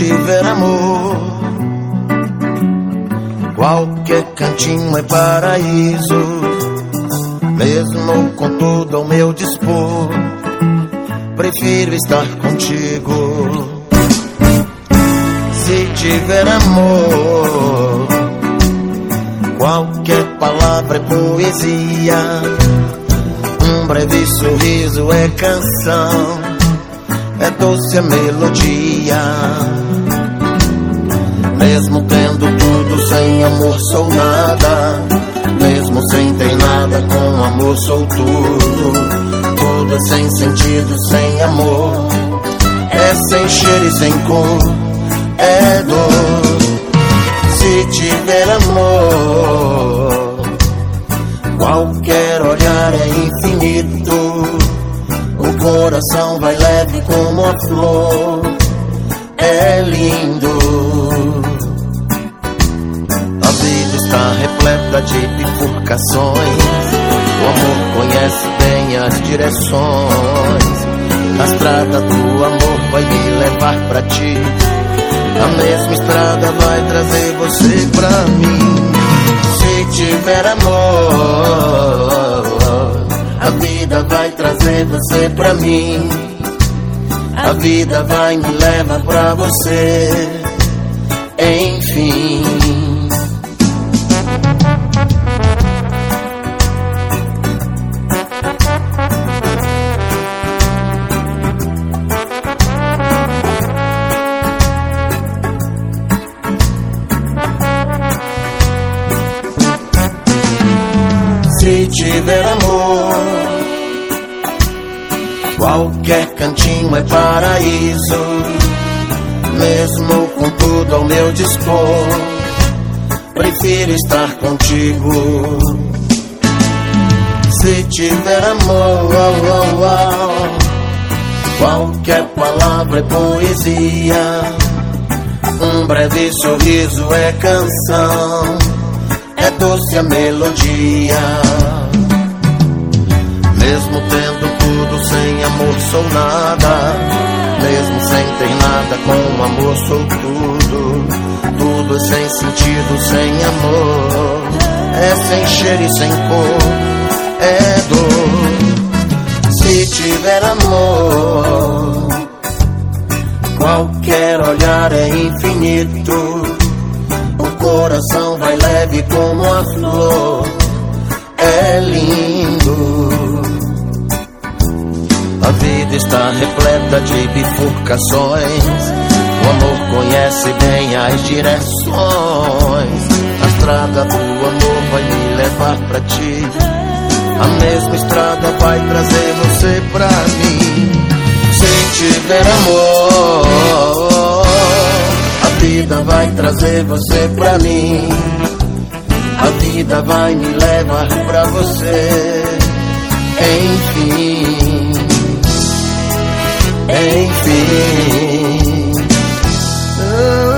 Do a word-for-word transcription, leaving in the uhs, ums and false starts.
tiver amor, qualquer cantinho é paraíso. Mesmo com tudo ao meu dispor, prefiro estar contigo. Se tiver amor, qualquer palavra é poesia. Um breve sorriso é canção, é doce a melodia. Mesmo tendo tudo, sem amor sou nada. Mesmo sem ter nada, com amor sou tudo. Tudo é sem sentido, sem amor. É sem cheiro e sem cor, é dor. Se tiver amor, qualquer olhar é infinito. O coração vai leve como a flor, é lindo. A vida está repleta de bifurcações. O amor conhece bem as direções. A estrada do amor vai me levar pra ti. A mesma estrada vai trazer você pra mim. Se tiver amor, a vida vai trazer você pra mim. A vida vai me levar pra você, enfim. Se tiver amor, qualquer cantinho é paraíso. Mesmo com tudo ao meu dispor, prefiro estar contigo. Se tiver amor, oh, oh, oh, qualquer palavra é poesia. Um breve sorriso é canção, é doce a melodia. Mesmo tendo tudo, sem amor sou nada. Mesmo sem ter nada, com amor sou tudo. Tudo é sem sentido, sem amor. É sem cheiro e sem cor, é dor. Se tiver amor, qualquer olhar é infinito. O coração vai leve como a flor, é lindo. A vida está repleta de bifurcações. O amor conhece bem as direções. A estrada do amor vai me levar pra ti. A mesma estrada vai trazer você pra mim. Se tiver amor, a vida vai trazer você pra mim. A vida vai me levar pra você, enfim, enfim.